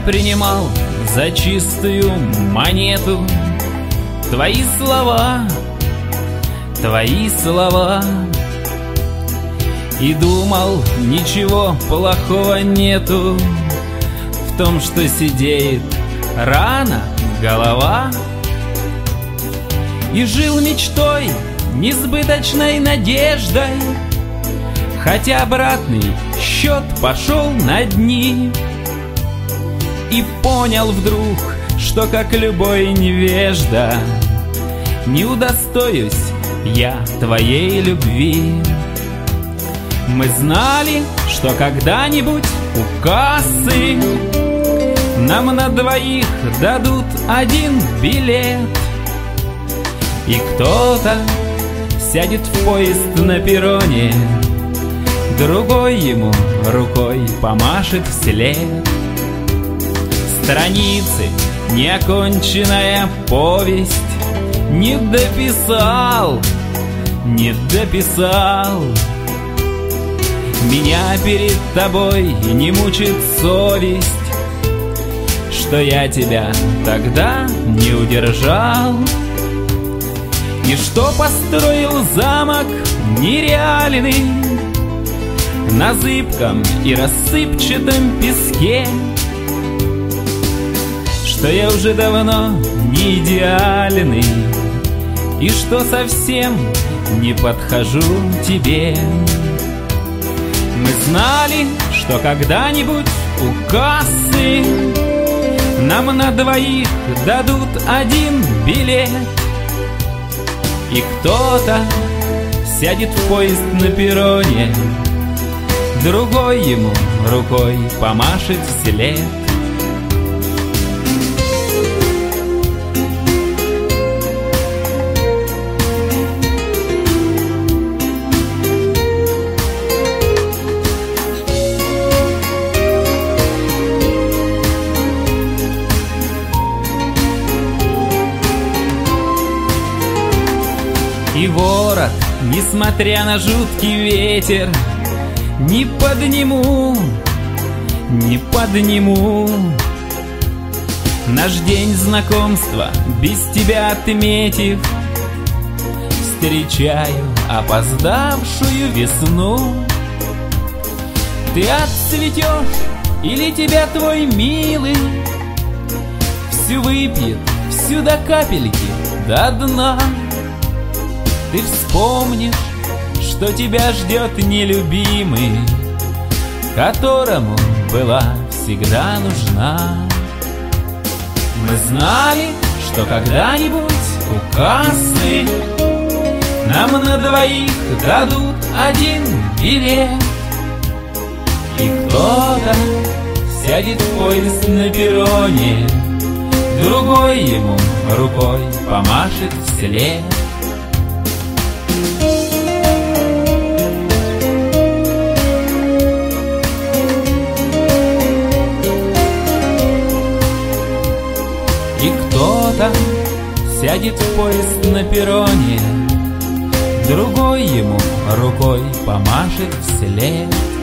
принимал за чистую монету твои слова, и думал, ничего плохого нету в том, что сидеет рано голова. И жил мечтой, несбыточной надеждой, хотя обратный счет пошел на дни. И понял вдруг, что как любой невежда не удостоюсь я твоей любви. Мы знали, что когда-нибудь у кассы нам на двоих дадут один билет, и кто-то сядет в поезд на перроне, другой ему рукой помашет вслед. Страницы, неоконченная повесть, не дописал. Меня перед тобой не мучит совесть, что я тебя тогда не удержал, и что построил замок нереальный на зыбком и рассыпчатом песке, что я уже давно не идеальный, и что совсем не подхожу тебе. Мы знали, что когда-нибудь у кассы нам на двоих дадут один билет, и кто-то сядет в поезд на перроне, другой ему рукой помашет вслед. И ворот, несмотря на жуткий ветер, не подниму наш день знакомства, без тебя отметив. Встречаю опоздавшую весну. Ты отцветешь, или тебя твой милый всю выпьет, всю до капельки, до дна. Ты вспомнишь, что тебя ждет нелюбимый, которому была всегда нужна. Мы знали, что когда-нибудь у кассы нам на двоих дадут один билет, и кто-то сядет в поезд на перроне, другой ему рукой помашет вслед. И кто-то сядет в поезд на перроне, другой ему рукой помашет вслед.